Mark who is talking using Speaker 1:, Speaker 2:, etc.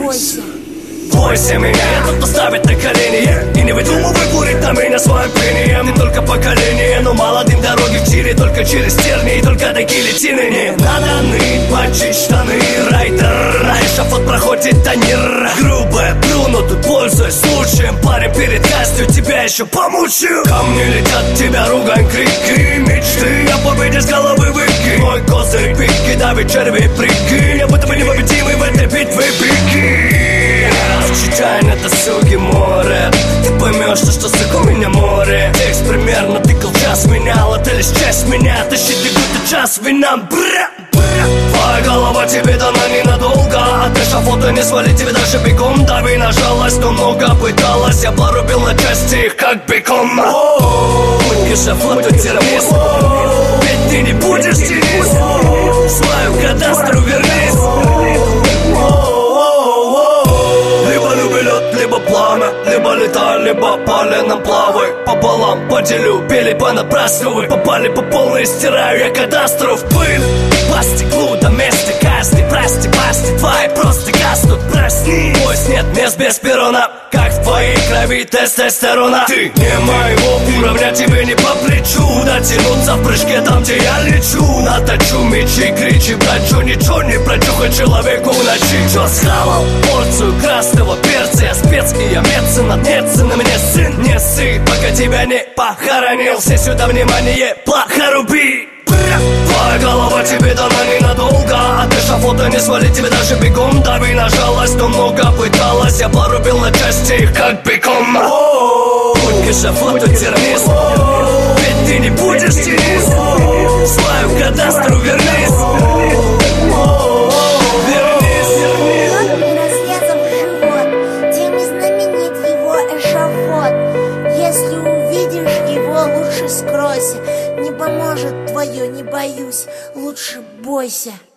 Speaker 1: бойся.
Speaker 2: Бойся меня, я тут поставить на колени. И не выдумывай курить на меня своим пением. Ты только поколение, но молодым дороги в тире. Только через тернии, только до гильотины. Не надо ныть, мочить штаны. Райдер, на эшафот проходит тонир. Грубая плюну, тут пользуясь случаем. Парень перед кастью, тебя еще помучаю. Камни летят, тебя ругань, крики. Мечты о победе с головы выкинь. Мой козырь, пики, давит черви, прикинь. Я будто бы непобедимый в этой битве, пики. Читай на досуге море. Ты поймешь, что сука у меня море. Текст примерно тыкал час менял. Это лишь часть меня. Тащи ты будто час вина. Твоя голова тебе дана ненадолго. От эшафота не свалить тебе даже бегом. Дави на жалость, но много пыталась. Я порубил на части их как бекон. Путь к эшафоту термист. Ведь ты не будешь термист. Свою кадастру вернись. Либо пламя, либо летай, либо поленом плавай. Пополам поделю, пели понабрасывай. Попали по полной, стираю я кадастру в пыль. По стеклу до места казни. Прости, твои просто гаснут, прости. Пусть нет мест без перона, как в твоей крови тестостерона. Ты не моего уровня, тебе не по плечу. Дотянуться в прыжке там, где я лечу. Наточу мечи, кричи, брачу. Ничего не прочухать человеку в ночи. Чё схавал? Порцию красного перца. Я спец и я медцин, отнеться на мне сын. Не ссы, пока тебя не похоронил. Все сюда внимание, плохо руби. Твоя голова тебе дана ненадолго. От эшафота не свалить тебе даже бегом. Дави на жалость, но много пыталась. Я порубил на части их как бекон. Путь к эшафоту термист. Ведь ты не будешь термист. Свою кадастру вернись.
Speaker 1: Если увидишь его, лучше скройся. Не поможет твое, не боюсь, лучше бойся.